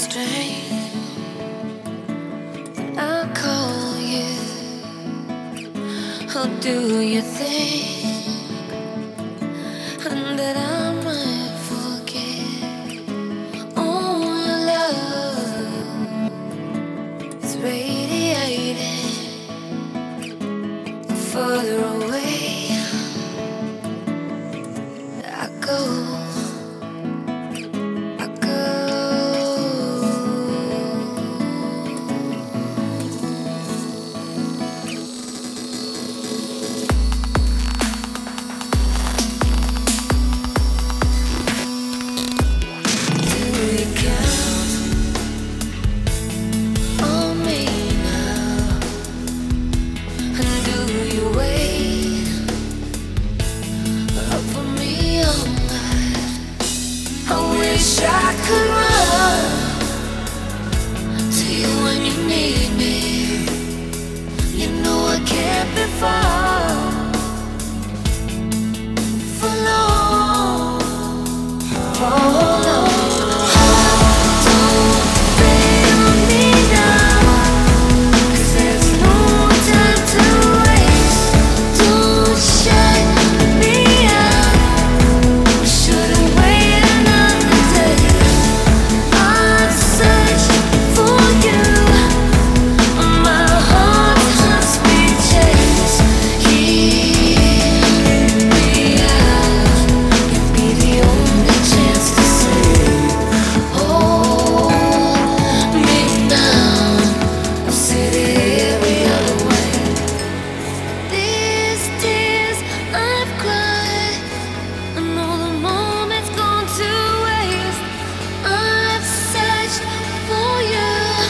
strange. I call you. How do you think that I might forget? Oh, your love is radiating further away. I go. I could run to you when you need me. You know I can't be far for long. For long. Don't fail me now, 'cause there's no time to waste. Don't shut me out. We should've waited another day. I've searched for you. My heart has been chased. Hear me out. You'd be the only chance to say, hold me now. I've said it every other way. These tears I've cried, I know the moment's gone to waste. I've searched for you.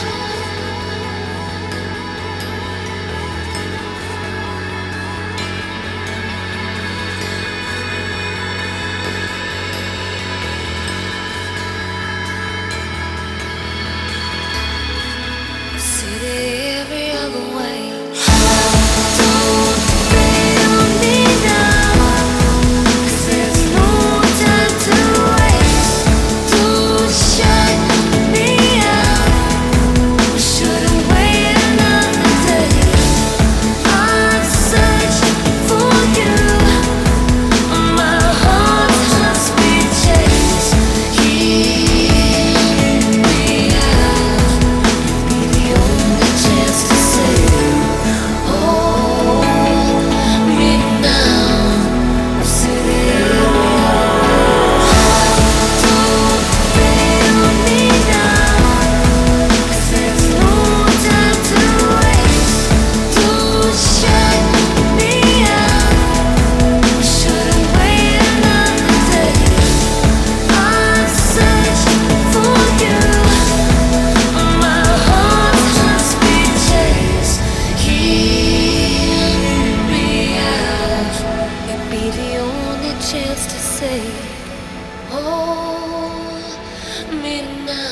I've said it every other way. Don't fail me now, 'cause there's no time to waste. Don't shut me out. We should've waited another day. I've searched for you. My heart has been chased. Hear me out. Be the only chance to say, hold me now. I've said it every Don't fail me now, 'cause there's no time to waste. Don't shut me out. We should've waited another day. I've searched for you. My heart has been chased. Hear me out. It'd be the only chance to say, hold me now.